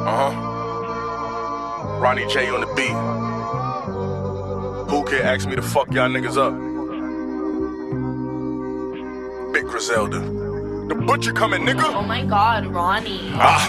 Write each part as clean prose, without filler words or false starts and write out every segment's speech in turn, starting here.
Ronnie J on the beat. Who can ask me to fuck y'all niggas up? Big Griselda. The butcher coming, nigga. Oh my god, Ronnie.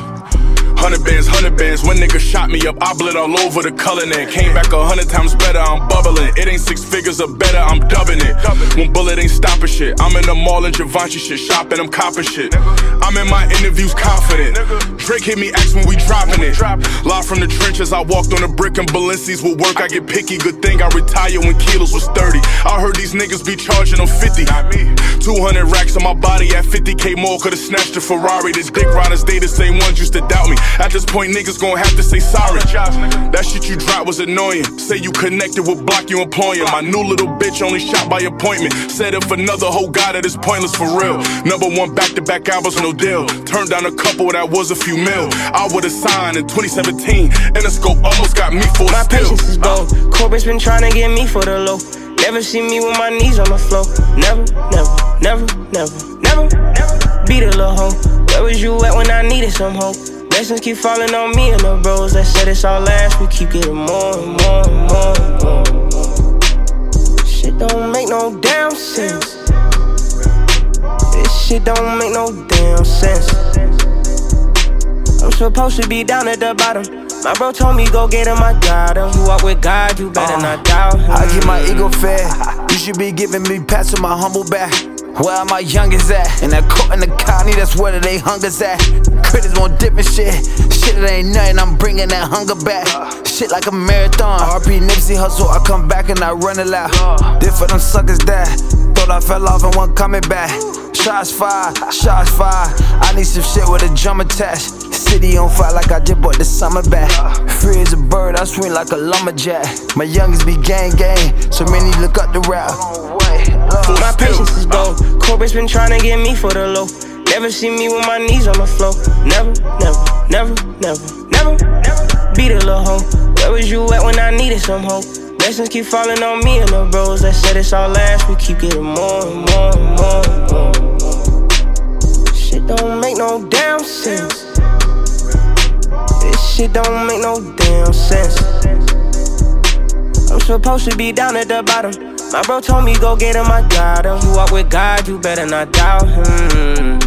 100 bands, one nigga shot me up, I bled all over the color name. Came back 100 times better, I'm bubbling. It ain't 6 figures or better, I'm dubbing it. One bullet ain't stopping shit. I'm in the mall and Givenchy shit, shopping, I'm copping shit. I'm in my interviews confident. Drake hit me, asked when we dropping it. Live from the trenches, I walked on a brick and Balenci's will work, I get picky. Good thing I retired when kilos was 30. I heard these niggas be charging them 50. 200 racks on my body at 50K more, could've snatched a Ferrari. This dick riders, they the same ones used to doubt me. At this point, niggas gon' have to say sorry. That shit you dropped was annoying. Say you connected with block, you employing. My new little bitch only shot by appointment. Said if another hoe got it, it's pointless for real. #1 back-to-back albums, no deal. Turned down a couple, that was a few mil. I would've signed in 2017. Interscope almost got me for my still. patience is gold. Corbett's been trying to get me for the low. Never see me with my knees on the floor. Never, never, never, never, never, never. Beat a little hoe. Where was you at when I needed some hope? Blessings keep falling on me and the bros that said it's all last. We keep getting more and more and more and more. Shit don't make no damn sense. This shit don't make no damn sense. I'm supposed to be down at the bottom. My bro told me go get him, I got him. You walk with God, you better not doubt him. I keep my ego fed. You should be giving me pats with my humble back. Where are my youngest at? In that court in the county, that's where they hungers at. Critters want different shit. Shit, it ain't nothing, I'm bringing that hunger back. Shit like a marathon. RP Nipsey Hussle, I come back and I run it out. Did for them suckers that thought I fell off and wasn't coming back. Shots fired, shots fired. I need some shit with a drum attached. City on fire like I just bought the summer back. Free as a bird, I swing like a lumberjack. My youngest be gang, so many look up the rap. My patience is gold. Corbett's been trying to get me for the low. Never see me with my knees on the floor. Never, never, never, never, never, never. Beat a little hoe. Where was you at when I needed some hope? Blessings keep falling on me and the bros that said it's all last. We keep getting more and more and more and more. Shit don't make no damn sense. This shit don't make no damn sense. I'm supposed to be down at the bottom. My bro told me go get him, I got him. You walk with God, you better not doubt him.